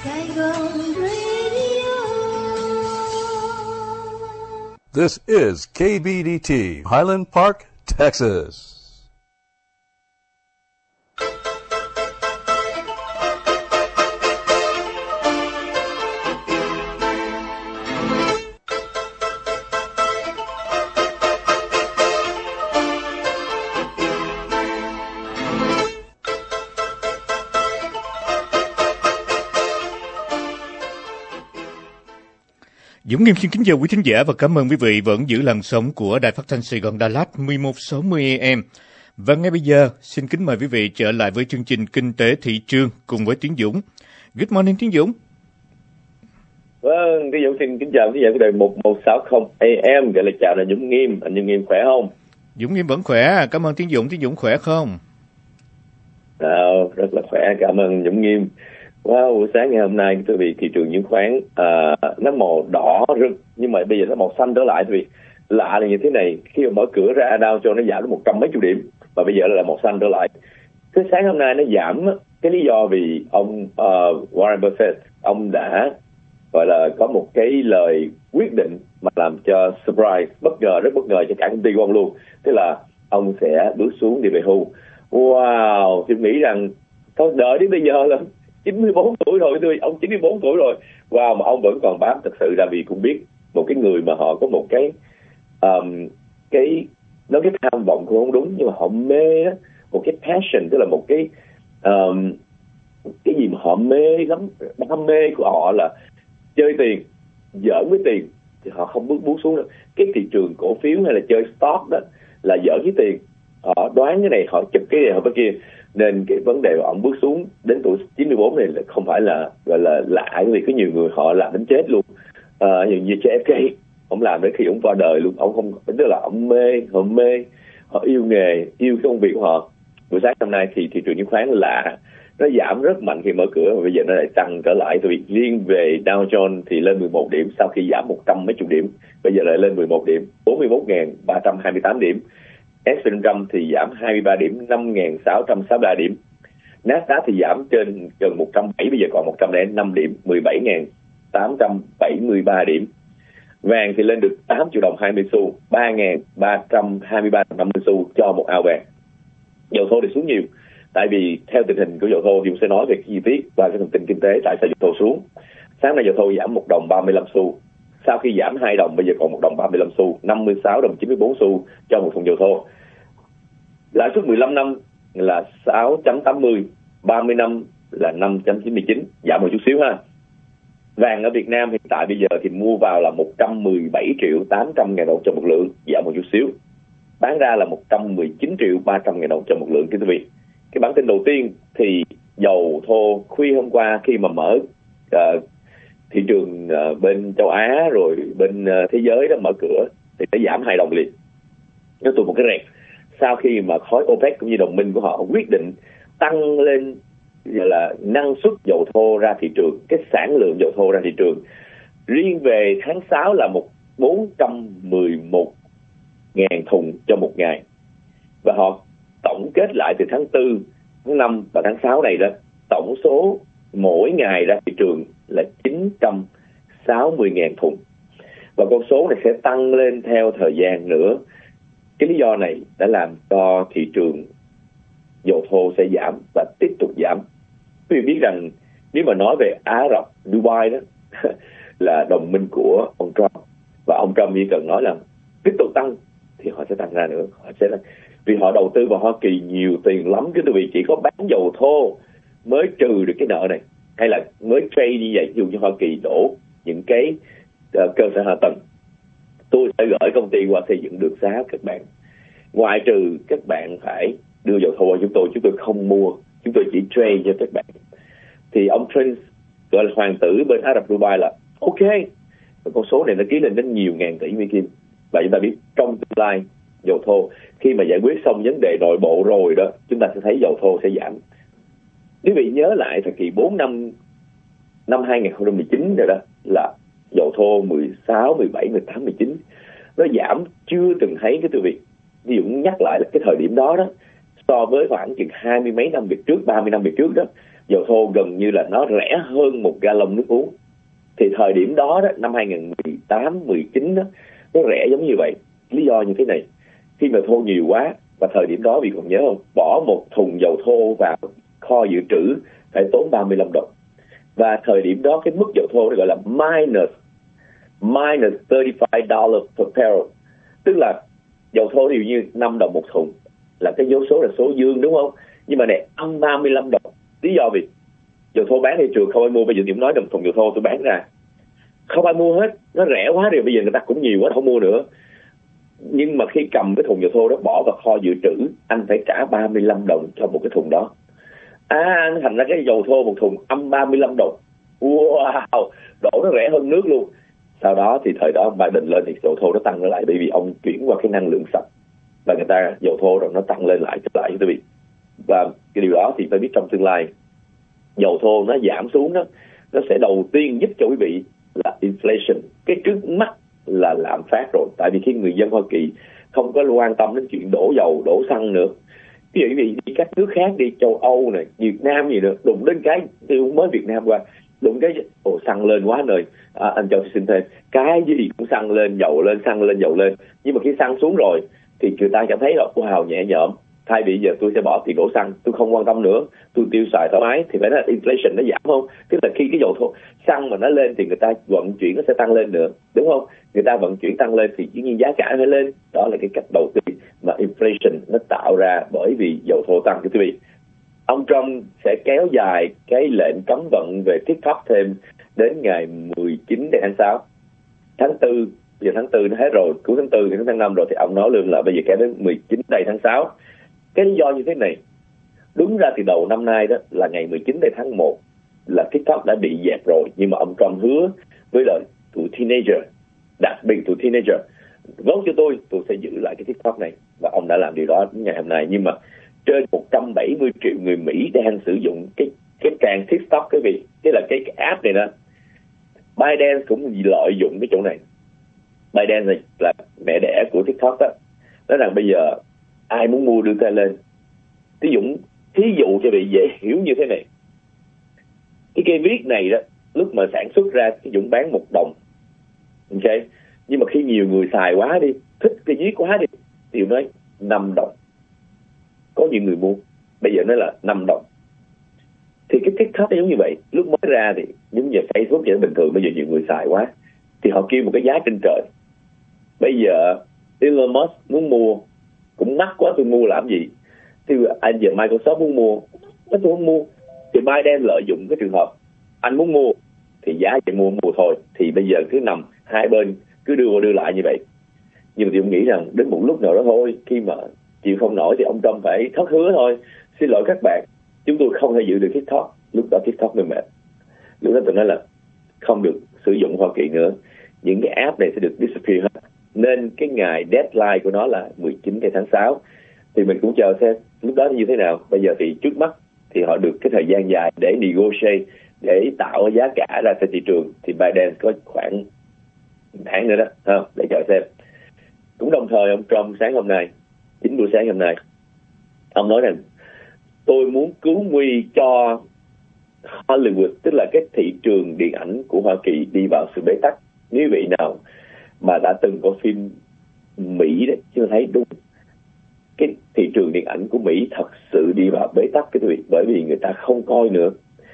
Saigon Radio. This is KBDT, Highland Park, Texas. Dũng Nghiêm xin kính chào quý thính giả và cảm ơn quý vị vẫn giữ làn sóng của Đài Phát thanh Sài Gòn Đà Lạt 1160 AM. Và ngay bây giờ, xin kính mời quý vị trở lại với chương trình Kinh tế thị trường cùng với Tiến Dũng. Good morning Tiến Dũng. Vâng, Tiến Dũng xin kính chào quý vị của đài 1160 AM. Gọi là chào là Dũng Nghiêm, anh Dũng Nghiêm khỏe không? Dũng Nghiêm vẫn khỏe, cảm ơn Tiến Dũng khỏe không? Rất là khỏe, cảm ơn Dũng Nghiêm. Wow, buổi sáng ngày hôm nay quý vị, thị trường chứng khoán nó màu đỏ rực nhưng mà bây giờ nó màu xanh trở lại. Thì lạ là như thế này, khi mà mở cửa ra Dow Jones nó giảm đến 100 mấy chục điểm và bây giờ là màu xanh trở lại. Cái sáng hôm nay nó giảm, cái lý do vì ông Warren Buffett ông đã gọi là có một cái lời quyết định mà làm cho surprise, rất bất ngờ cho cả công ty của ông luôn. Tức là ông sẽ bước xuống đi về hưu. Wow, tôi nghĩ rằng thôi đợi đến bây giờ là 94 tuổi rồi, ông 94 tuổi rồi. Wow, mà ông vẫn còn bám, thật sự là vì cũng biết một cái người mà họ có một cái nói cái tham vọng cũng không đúng, nhưng mà họ mê đó, một cái passion, tức là một cái gì mà họ mê lắm. Đam mê của họ là chơi tiền, giỡn với tiền thì họ không bước xuống được. Cái thị trường cổ phiếu hay là chơi stock đó là giỡn với tiền, họ đoán cái này, họ chụp cái này, họ cái kia. Nên cái vấn đề mà ông bước xuống đến tuổi 94 này là không phải là gọi là lạ, vì có nhiều người họ làm đến chết luôn. Như JFK, ông làm đến khi ông qua đời luôn. Ông không, tức là ông mê, họ yêu nghề, yêu cái công việc của họ. Buổi sáng hôm nay thì thị trường chứng khoán là nó giảm rất mạnh khi mở cửa, và bây giờ nó lại tăng trở lại. Tại vì riêng về Dow Jones thì lên 11 điểm sau khi giảm 100 mấy chục điểm, bây giờ lại lên 11 điểm, 41.328 điểm. S&P thì giảm 23 điểm, 5.663 điểm. Nasdaq thì giảm trên gần 170, bây giờ còn 105 điểm, 17.873 điểm. Vàng thì lên được 8 triệu đồng 20 xu, 3.323,50 xu cho một ao vàng. Dầu thô thì xuống nhiều, tại vì theo tình hình của dầu thô thì cũng sẽ nói về cái chi tiết và cái thông tin kinh tế tại sao dầu thô xuống. Sáng nay dầu thô giảm 1 đồng 35 xu, sau khi giảm 2 đồng bây giờ còn 1 đồng 35 xu, 56 đồng 94 xu cho một thùng dầu thô. Lãi suất 15 năm là 6.80, 30 năm là 5.99, giảm một chút xíu ha. Vàng ở Việt Nam hiện tại bây giờ thì mua vào là 117.800.000 đồng cho một lượng, giảm một chút xíu. Bán ra là 119.300.000 đồng cho một lượng. Kính thưa quý vị, cái bản tin đầu tiên thì dầu thô khuya hôm qua khi mà mở thị trường bên châu Á rồi bên thế giới đó mở cửa thì nó giảm 2 đồng liền, nó tụt một cái rẹt sau khi mà khối OPEC cũng như đồng minh của họ quyết định tăng lên gọi là năng suất dầu thô ra thị trường, cái sản lượng dầu thô ra thị trường. Riêng về tháng 6 là 411.000 thùng cho một ngày, và họ tổng kết lại từ tháng 4, tháng 5 và tháng 6 này đó, tổng số mỗi ngày ra thị trường là 960.000 thùng, và con số này sẽ tăng lên theo thời gian nữa. Cái lý do này đã làm cho thị trường dầu thô sẽ giảm và tiếp tục giảm. Quý vị biết rằng nếu mà nói về Ả Rập, Dubai đó là đồng minh của ông Trump, và ông Trump chỉ cần nói là tiếp tục tăng thì họ sẽ tăng ra nữa. Họ sẽ, vì họ đầu tư vào Hoa Kỳ nhiều tiền lắm, chứ vì chỉ có bán dầu thô mới trừ được cái nợ này, hay là mới trade như vậy. Ví dụ như Hoa Kỳ đổ những cái cơ sở hạ tầng, tôi sẽ gửi công ty qua xây dựng đường xá các bạn, ngoại trừ các bạn phải đưa dầu thô cho chúng tôi không mua, chúng tôi chỉ trade cho các bạn. Thì ông Prince, gọi là hoàng tử bên Ả Rập Dubai, là ok, và con số này nó ký lên đến nhiều ngàn tỷ Mỹ Kim. Và chúng ta biết trong tương lai dầu thô khi mà giải quyết xong vấn đề nội bộ rồi đó, chúng ta sẽ thấy dầu thô sẽ giảm. Quý vị nhớ lại thời kỳ 4 năm 2019 rồi đó, là dầu thô 16, 17, 18, 19 nó giảm chưa từng thấy cái từ việc. Ví dụ nhắc lại là cái thời điểm đó đó, so với khoảng chừng 20 mấy năm về trước, 30 năm về trước đó, dầu thô gần như là nó rẻ hơn một gallon nước uống. Thì thời điểm đó, năm 2018, 19 đó, nó rẻ giống như vậy. Lý do như thế này, khi mà thô nhiều quá, và thời điểm đó vì còn nhớ không, bỏ một thùng dầu thô vào kho dự trữ phải tốn 35 đồng. Và thời điểm đó cái mức dầu thô nó gọi là minus $35 per barrel. Tức là dầu thô ví dụ như 5 đồng một thùng là cái dấu số là số dương, đúng không? Nhưng mà này âm 35 đồng. Lý do vì dầu thô bán thị trường không ai mua. Bây giờ điểm nói đồng thùng dầu thô tôi bán ra không ai mua hết, nó rẻ quá rồi, bây giờ người ta cũng nhiều quá không mua nữa. Nhưng mà khi cầm cái thùng dầu thô đó bỏ vào kho dự trữ, anh phải trả 35 đồng cho một cái thùng đó. Anh thành ra cái dầu thô một thùng âm 35 đồng. Wow, đổ nó rẻ hơn nước luôn. Sau đó thì thời đó Biden lên thì dầu thô nó tăng lại, bởi vì ông chuyển qua cái năng lượng sạch và người ta dầu thô rồi nó tăng lên lại cho quý vị. Và cái điều đó thì phải biết trong tương lai dầu thô nó giảm xuống đó, nó sẽ đầu tiên giúp cho quý vị là inflation. Cái trước mắt là lạm phát rồi, tại vì khi người dân Hoa Kỳ không có quan tâm đến chuyện đổ dầu, đổ xăng nữa. Ví dụ như đi các nước khác, đi châu Âu này, Việt Nam gì nữa, đụng đến cái tôi mới Việt Nam qua, đụng cái xăng lên quá rồi, anh cho tôi xin thêm, cái gì cũng xăng lên, dầu lên, xăng lên, dầu lên. Nhưng mà khi xăng xuống rồi thì người ta cảm thấy là wow, nhẹ nhõm. Thay vì giờ tôi sẽ bỏ tiền đổ xăng, tôi không quan tâm nữa, tôi tiêu xài thoải mái, thì phải nói là inflation nó giảm không? Tức là khi cái dầu thô xăng mà nó lên thì người ta vận chuyển nó sẽ tăng lên nữa, đúng không? Người ta vận chuyển tăng lên thì dĩ nhiên giá cả phải lên. Đó là cái cách đầu tiên mà inflation nó tạo ra bởi vì dầu thô tăng. Thưa quý vị, ông Trump sẽ kéo dài cái lệnh cấm vận về TikTok thêm đến ngày 19 tháng 6. Tháng 4, giờ tháng 4 nó hết rồi, cuối tháng 4 thì tháng 5 rồi, thì ông nói luôn là bây giờ kéo đến 19 tháng 6. Cái lý do như thế này, đúng ra thì đầu năm nay đó là ngày 19 tháng 1 là TikTok đã bị dẹp rồi, nhưng mà ông Trump hứa với lại tụi teenager, đặc biệt tụi teenager, vote cho tôi sẽ giữ lại cái TikTok này, và ông đã làm điều đó đến ngày hôm nay. Nhưng mà trên 170 triệu người Mỹ đang sử dụng cái trang TikTok, cái vị, tức là cái app này đó. Biden cũng lợi dụng cái chỗ này. Biden này là mẹ đẻ của TikTok đó, nói rằng bây giờ ai muốn mua đưa tay lên. Thí dụ cho bị dễ hiểu như thế này, cái cây viết này đó lúc mà sản xuất ra cái Dũng bán 1 đồng, ok, nhưng mà khi nhiều người xài quá đi, thích cái viết quá đi, thì Dũng nói 5 đồng. Có nhiều người mua, bây giờ nó là 5 đồng. Thì cái TikTok nó giống như vậy. Lúc mới ra thì giống như Facebook vậy bình thường, bây giờ nhiều người xài quá thì họ kêu một cái giá trên trời. Bây giờ Elon Musk muốn mua cũng mắc quá, tôi mua làm gì? Thì anh giờ Microsoft muốn mua, tôi không mua. Thì Biden lợi dụng cái trường hợp anh muốn mua thì giá chỉ mua thôi. Thì bây giờ cứ nằm hai bên cứ đưa lại như vậy. Nhưng mà tôi nghĩ rằng đến một lúc nào đó thôi, khi mà chịu không nổi thì ông Trump phải thất hứa thôi. Xin lỗi các bạn, chúng tôi không thể giữ được TikTok. Lúc đó TikTok mới mệt. Lúc đó tôi nói là không được sử dụng Hoa Kỳ nữa. Những cái app này sẽ được disappear hết. Nên cái ngày deadline của nó là 19 tháng 6. Thì mình cũng chờ xem lúc đó như thế nào. Bây giờ thì trước mắt thì họ được cái thời gian dài để negotiate, để tạo giá cả ra trên thị trường. Thì Biden có khoảng 1 tháng nữa đó, để chờ xem. Cũng đồng thời ông Trump sáng hôm nay, 9 buổi sáng hôm nay, ông nói rằng tôi muốn cứu nguy cho Hollywood, tức là cái thị trường điện ảnh của Hoa Kỳ đi vào sự bế tắc. Nếu vị nào mà đã từng có phim Mỹ đấy, chưa thấy đúng. Cái thị trường điện ảnh của Mỹ thật sự đi vào bế tắc, cái việc bởi vì người ta không coi nữa.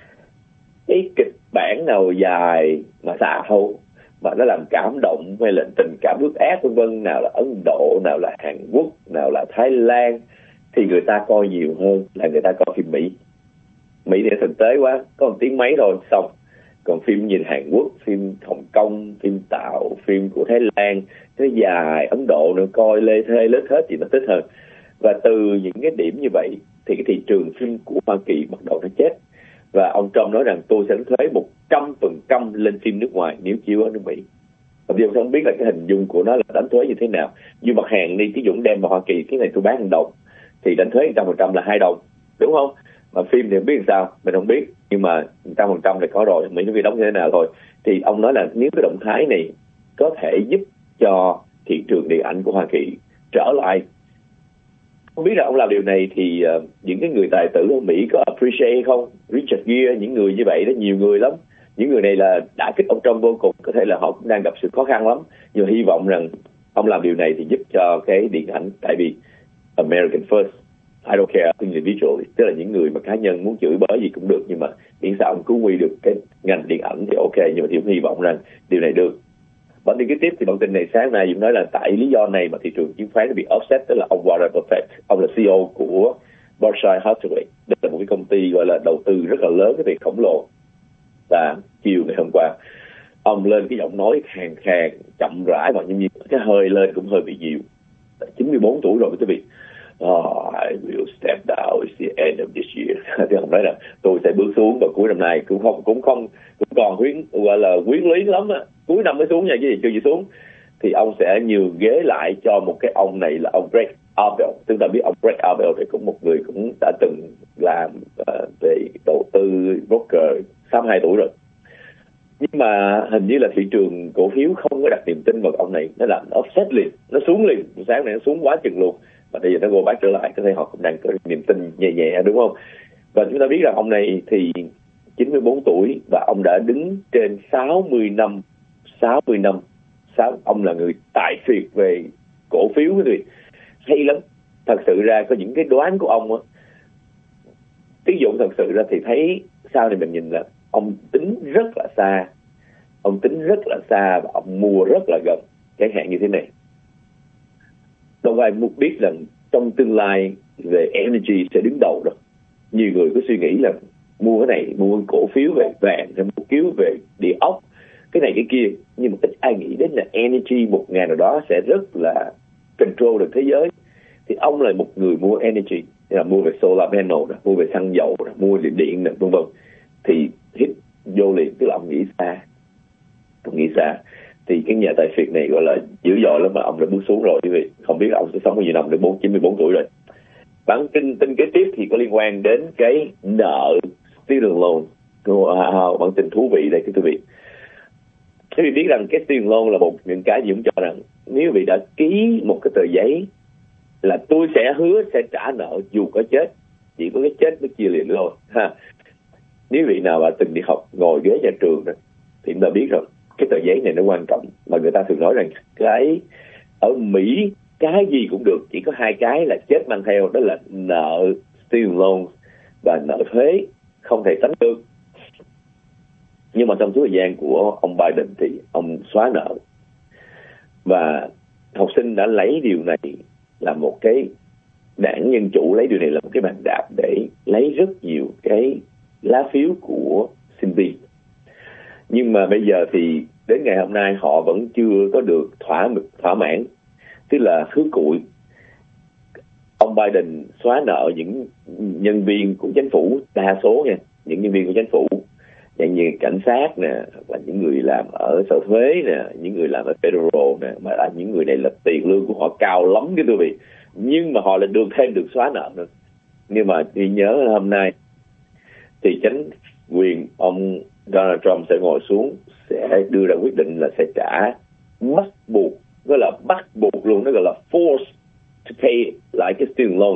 Cái kịch bản nào dài mà xạo mà nó làm cảm động hay là tình cảm ước ác vân vân, nào là Ấn Độ, nào là Hàn Quốc, nào là Thái Lan, thì người ta coi nhiều hơn là người ta coi phim Mỹ. Mỹ thì thực tế quá, có 1 tiếng mấy thôi xong. Còn phim nhìn Hàn Quốc, phim Hồng Kông, phim Tàu, phim của Thái Lan, nó dài, Ấn Độ nữa, coi lê thê lết hết thì nó thích hơn. Và từ những cái điểm như vậy thì cái thị trường phim của Hoa Kỳ bắt đầu nó chết. Và ông Trump nói rằng tôi sẽ đánh thuế 100% lên phim nước ngoài nếu chiếu ở nước Mỹ. Và tôi không biết là cái hình dung của nó là đánh thuế như thế nào. Nhưng mặt hàng đi, cái Dũng đem vào Hoa Kỳ, cái này tôi bán 1 đồng thì đánh thuế 100% là 2 đồng, đúng không? Mà phim thì không biết làm sao, mình không biết, nhưng mà 100% thì có rồi, Mỹ nó vì đóng như thế nào thôi. Thì ông nói là nếu cái động thái này có thể giúp cho thị trường điện ảnh của Hoa Kỳ trở lại Không biết là ông làm điều này thì những cái người tài tử ở Mỹ có appreciate không? Richard Gere, những người như vậy đó, nhiều người lắm. Những người này là đã kích ông Trump vô cùng, có thể là họ cũng đang gặp sự khó khăn lắm. Nhưng hy vọng rằng ông làm điều này thì giúp cho cái điện ảnh, tại vì American first, I don't care individually, tức là những người mà cá nhân muốn chửi bới gì cũng được, nhưng mà miễn sao ông cứu nguy được cái ngành điện ảnh thì ok. Nhưng mà thì cũng hy vọng rằng điều này được. Bản tin kế tiếp thì bản tin này sáng nay cũng nói là tại lý do này mà thị trường chứng khoán nó bị offset, tức là ông Warren Buffett, ông là CEO của Berkshire Hathaway, đây là một cái công ty gọi là đầu tư rất là lớn, cái việc khổng lồ. Và chiều ngày hôm qua ông lên cái giọng nói khàn khàn chậm rãi và như cái hơi lên cũng hơi bị nhiều. 94 tuổi rồi quý vị. I will step down, it's the end of this year. Thì ông nói là tôi sẽ bước xuống vào cuối năm nay, cũng còn gọi là quyến luyến lắm á, cuối năm mới xuống nha, cái gì chưa gì xuống. Thì ông sẽ nhường ghế lại cho một cái ông này là ông Greg Abel. Chúng ta biết ông Greg Abel thì cũng một người cũng đã từng làm về đầu tư broker, 62 tuổi rồi. Nhưng mà hình như là thị trường cổ phiếu không có đặt niềm tin vào ông này, nó làm offset liền, nó xuống liền, sáng này nó xuống quá chừng luôn. Và bây giờ nó go back trở lại, có thể họ cũng đang có niềm tin nhẹ nhẹ, đúng không? Và chúng ta biết rằng ông này thì 94 tuổi và ông đã đứng trên 60 năm. Ông là người tài phiệt về cổ phiếu, quý vị. Hay lắm. Thật sự ra có những cái đoán của ông á, ví dụ thật sự ra thì thấy sau này mình nhìn là ông tính rất là xa. Ông tính rất là xa và ông mua rất là gần. Chẳng hạn như thế này. Đâu ai muốn biết rằng trong tương lai về energy sẽ đứng đầu đâu. Nhiều người có suy nghĩ là mua cái này, mua cổ phiếu về vàng, mua cổ phiếu về địa ốc, cái này cái kia. Nhưng mà ít ai nghĩ đến là energy một ngày nào đó sẽ rất là control được thế giới. Thì ông là một người mua energy, là mua về solar panel, mua về xăng dầu, mua điện, vân vân. Thì hít vô liền, tức là ông nghĩ xa. Ông nghĩ xa. Thì cái nhà tài phiệt này gọi là dữ dội lắm mà ông đã bước xuống rồi, quý vị. Không biết ông sẽ sống bao nhiêu năm, đến 94 tuổi rồi. Bản tin kế tiếp thì có liên quan đến cái nợ student loan. Bản tin thú vị đây, quý vị. Quý vị biết rằng cái student loan là một những cái gì cũng cho rằng nếu quý vị đã ký một cái tờ giấy là tôi sẽ hứa sẽ trả nợ dù có chết, chỉ có cái chết mới chia liền thôi. Nếu vị nào mà từng đi học ngồi ghế nhà trường đó, thì chúng ta biết rồi cái tờ giấy này nó quan trọng. Mà người ta thường nói rằng cái ở Mỹ cái gì cũng được, chỉ có hai cái là chết mang theo, đó là nợ student loan và nợ thuế, không thể tránh được. Nhưng mà trong suốt thời gian của ông Biden thì ông xóa nợ, và học sinh đã lấy điều này là một cái, đảng Dân Chủ lấy điều này là một cái bàn đạp để lấy rất nhiều cái lá phiếu của sinh viên. Nhưng mà bây giờ thì đến ngày hôm nay họ vẫn chưa có được thỏa mãn, tức là khứ cụi. Ông Biden xóa nợ những nhân viên của chính phủ, đa số nha, những nhân viên của chính phủ, dạng như cảnh sát nè, và những người làm ở sở thuế nè, những người làm ở federal nè, mà là những người này là tiền lương của họ cao lắm cái quý vị, nhưng mà họ lại được xóa nợ nữa. Nhưng mà đi nhớ hôm nay thì chính quyền ông Donald Trump sẽ ngồi xuống, sẽ đưa ra quyết định là sẽ trả bắt buộc, gọi là bắt buộc luôn, nó gọi là force to pay lại cái student loan.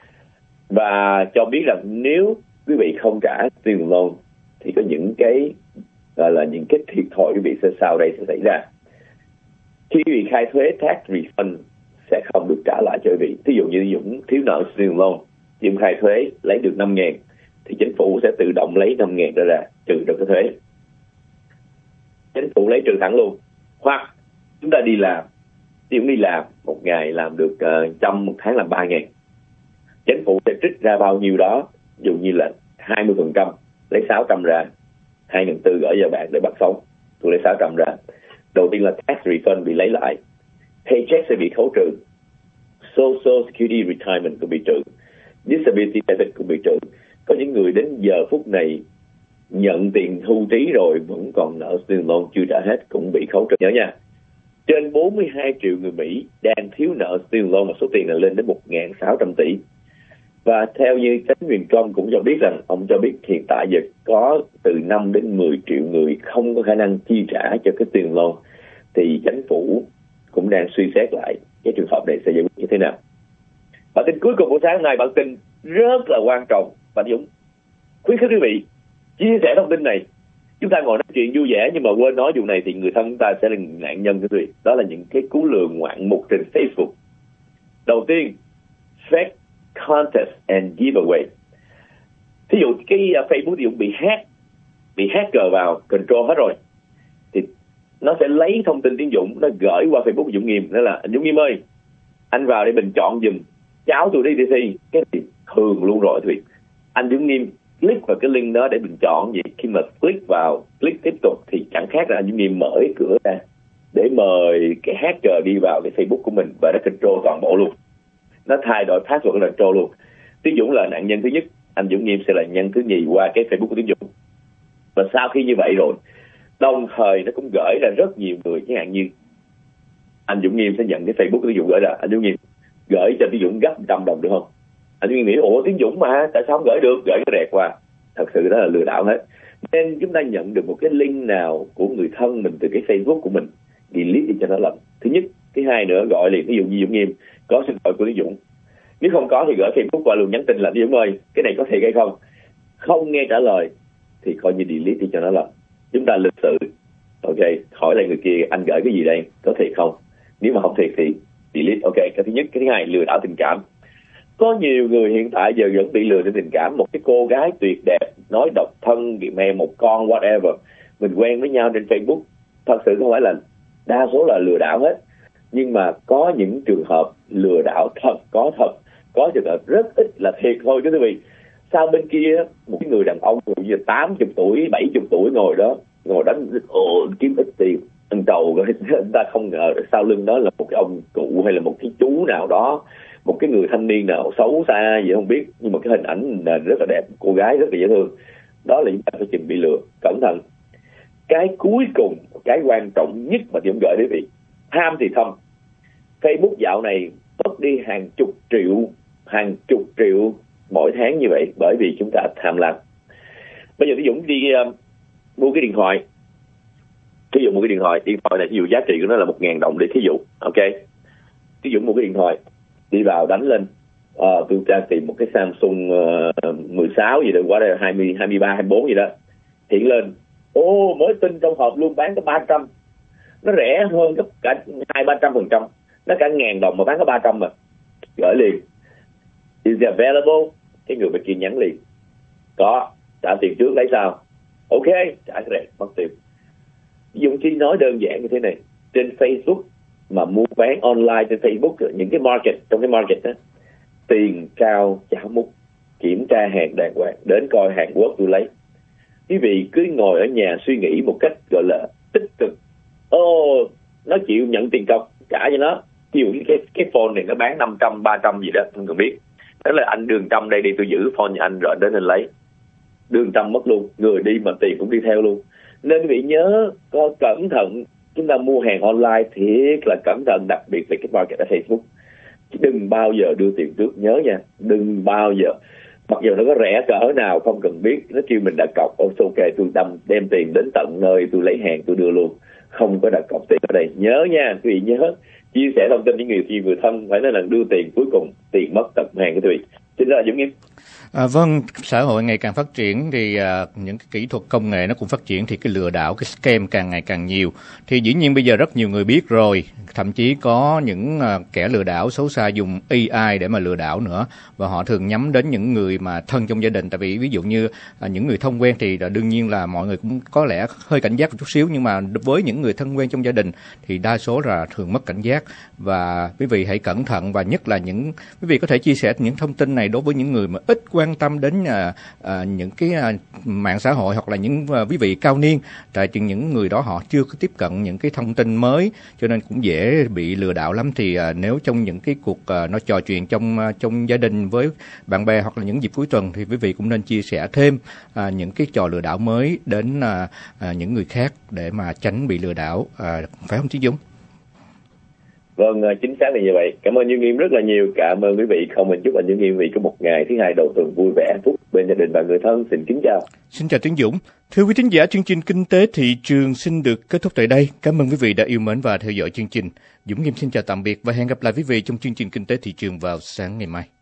Và cho biết rằng nếu quý vị không trả student loan thì có những cái gọi là những cái thiệt thòi quý vị sau đây sẽ xảy ra. Khi quý vị khai thuế tax refund sẽ không được trả lại cho quý vị. Ví dụ như Dũng thiếu nợ student loan, Dũng khai thuế lấy được 5.000 thì chính phủ sẽ tự động lấy 5.000 ra trừ được cái thuế. Chính phủ lấy trừ thẳng luôn. Hoặc chúng ta đi làm, Dũng đi làm một ngày làm được 100, một tháng làm 3.000, chính phủ sẽ trích ra bao nhiêu đó, dụ như là 20%, lấy 600 ra, 2.400 gửi cho bạn để bạn sống, tôi lấy 600 ra. Đầu tiên là tax refund bị lấy lại, paycheck sẽ bị khấu trừ, social security retirement cũng bị trừ, disability benefit cũng bị trừ. Có những người đến giờ phút này nhận tiền hưu trí rồi vẫn còn nợ student loan chưa trả hết cũng bị khấu trừ. Nhớ nha, trên 42 triệu người Mỹ đang thiếu nợ student loan, và số tiền này lên đến 1.600 tỷ. Và theo như chính quyền Trump cũng cho biết rằng, ông cho biết hiện tại giờ có từ 5 đến 10 triệu người không có khả năng chi trả cho cái tiền loan, thì chính phủ cũng đang suy xét lại cái trường hợp này sẽ giải quyết như thế nào. Bản tin cuối cùng của sáng hôm nay, bản tin rất là quan trọng và Dũng khuyến khích quý vị chia sẻ thông tin này. Chúng ta ngồi nói chuyện vui vẻ nhưng mà quên nói vụ này thì người thân chúng ta sẽ là nạn nhân, quý vị. Đó là những cái cú lừa ngoạn mục trên Facebook. Đầu tiên, fake contest and giveaway. Thí dụ cái Facebook Dũng bị hacker vào control hết rồi, thì nó sẽ lấy thông tin Tiến Dũng, nó gửi qua Facebook của Dũng Nghiêm. Đó là: anh Dũng Nghiêm ơi, anh vào để bình chọn giùm cháu tôi đi thi. Cái gì thường luôn rồi thì anh Dũng Nghiêm click vào cái link đó để bình chọn gì. Khi mà click tiếp tục thì chẳng khác là anh Dũng Nghiêm mở cái cửa ra để mời cái hacker đi vào cái Facebook của mình và nó control toàn bộ luôn. Nó thay đổi password control luôn. Tiến Dũng là nạn nhân thứ nhất, anh Dũng Nghiêm sẽ là nhân thứ nhì qua cái Facebook của Tiến Dũng. Và sau khi như vậy rồi, đồng thời nó cũng gửi ra rất nhiều người, chẳng hạn như anh Dũng Nghiêm sẽ nhận cái Facebook của Tiến Dũng gửi ra: anh Dũng Nghiêm gửi cho Tiến Dũng gấp 100 đồng được không? Anh Dũng Nghiêm nghĩ: ủa Tiến Dũng mà tại sao không gửi được, gửi cái rẹt qua. Thật sự đó là lừa đảo hết. Nên chúng ta nhận được một cái link nào của người thân mình từ cái Facebook của mình, delete đi cho nó lầm. Thứ nhất. Thứ hai nữa, gọi liền, ví dụ như Dũng Nghiêm có số điện thoại của Tiến Dũng, nếu không có thì gửi Facebook qua luôn, nhắn tin là: Tiến Dũng ơi, cái này có thiệt hay không? Không nghe trả lời thì coi như delete đi cho nó lầm. Chúng ta lịch sự, ok, hỏi lại người kia: anh gửi cái gì đây, có thiệt không? Nếu mà không thiệt thì delete. Ok, cái thứ nhất. Cái thứ hai, lừa đảo tình cảm. Có nhiều người hiện tại giờ vẫn bị lừa trên tình cảm. Một cái cô gái tuyệt đẹp, nói độc thân, mẹ một con, whatever, mình quen với nhau trên Facebook. Thật sự không phải là đa số là lừa đảo hết, nhưng mà có những trường hợp lừa đảo thật, có trường hợp rất ít là thiệt thôi quý vị. Sau bên kia một cái người đàn ông 80 tuổi, 70 tuổi ngồi đánh kiếm ít tiền ăn trầu, rồi người ta không ngờ sau lưng đó là một cái ông cụ hay là một cái chú nào đó, một cái người thanh niên nào xấu xa gì không biết, nhưng mà cái hình ảnh rất là đẹp, cô gái rất là dễ thương. Đó là chúng ta phải chừng bị lừa, cẩn thận. Cái cuối cùng, cái quan trọng nhất mà tôi gửi quý vị, tham thì thâm. Facebook dạo này mất đi hàng chục triệu mỗi tháng như vậy bởi vì chúng ta tham lam. Bây giờ ví dụ đi mua cái điện thoại, ví dụ mua cái điện thoại này ví dụ giá trị của nó là 1.000 đồng đi, thí dụ, ok. Ví dụ mua cái điện thoại, đi vào đánh lên, tôi ra tìm một cái Samsung 16 gì đó, qua đây 20, 23, 24 gì đó, hiện lên, mới tin trong hộp luôn, bán có 300, nó rẻ hơn gấp cả 200-300%, nó cả 1.000 đồng mà bán có 300 mà. Gửi liền: is it available? Cái người bên kia nhắn liền: có, trả tiền trước lấy sao? Ok, trả cái rẹt, mất tiền. Dũng chỉ nói đơn giản như thế này, trên Facebook mà mua bán online trên Facebook, những cái market, trong cái market đó, tiền cao cháo múc, kiểm tra hàng đàng hoàng, đến coi Hàn Quốc tôi lấy. Quý vị cứ ngồi ở nhà suy nghĩ một cách gọi là tích cực, nó chịu nhận tiền cọc, trả cho nó. Ví dụ cái phone này nó bán 500, 300 gì đó, không cần biết, đó là anh Đường Trâm đây đi, tôi giữ phone cho anh rồi đến anh lấy. Đường Trâm mất luôn, người đi mà tiền cũng đi theo luôn. Nên quý vị nhớ có cẩn thận, chúng ta mua hàng online thiệt là cẩn thận, đặc biệt là cái market ở Facebook. Chứ đừng bao giờ đưa tiền trước, nhớ nha, đừng bao giờ. Mặc dù nó có rẻ cỡ nào không cần biết, nó kêu mình đặt cọc, ok, tôi đem tiền đến tận nơi, tôi lấy hàng tôi đưa luôn, không có đặt cọc tiền ở đây. Nhớ nha, quý vị nhớ, chia sẻ thông tin với người thân, phải nói là đưa tiền, cuối cùng tiền mất tật mang quý vị. Xin chào Dũng Nghiêm. Vâng, xã hội ngày càng phát triển thì những cái kỹ thuật công nghệ nó cũng phát triển, thì cái lừa đảo, cái scam càng ngày càng nhiều. Thì dĩ nhiên bây giờ rất nhiều người biết rồi, thậm chí có những kẻ lừa đảo xấu xa dùng AI để mà lừa đảo nữa, và họ thường nhắm đến những người mà thân trong gia đình. Tại vì ví dụ như những người thân quen thì đương nhiên là mọi người cũng có lẽ hơi cảnh giác một chút xíu, nhưng mà với những người thân quen trong gia đình thì đa số là thường mất cảnh giác. Và quý vị hãy cẩn thận, và nhất là quý vị có thể chia sẻ những thông tin này đối với những người mà ít quan tâm đến những cái mạng xã hội, hoặc là những quý vị cao niên, tại vì những người đó họ chưa có tiếp cận những cái thông tin mới, cho nên cũng dễ bị lừa đảo lắm. Thì nếu trong những cái cuộc nói trò chuyện trong gia đình với bạn bè, hoặc là những dịp cuối tuần, thì quý vị cũng nên chia sẻ thêm những cái trò lừa đảo mới đến những người khác để mà tránh bị lừa đảo, phải không Chí Dũng? Vâng, chính xác là như vậy. Cảm ơn Như Nghiêm rất là nhiều. Cảm ơn quý vị. Không mình chúc anh Như Nghiêm quý vị có một ngày thứ hai đầu tuần vui vẻ, phúc bên gia đình và người thân. Xin kính chào. Xin chào Tiến Dũng. Thưa quý thính giả, chương trình Kinh tế Thị trường xin được kết thúc tại đây. Cảm ơn quý vị đã yêu mến và theo dõi chương trình. Dũng Nghiêm xin chào tạm biệt và hẹn gặp lại quý vị trong chương trình Kinh tế Thị trường vào sáng ngày mai.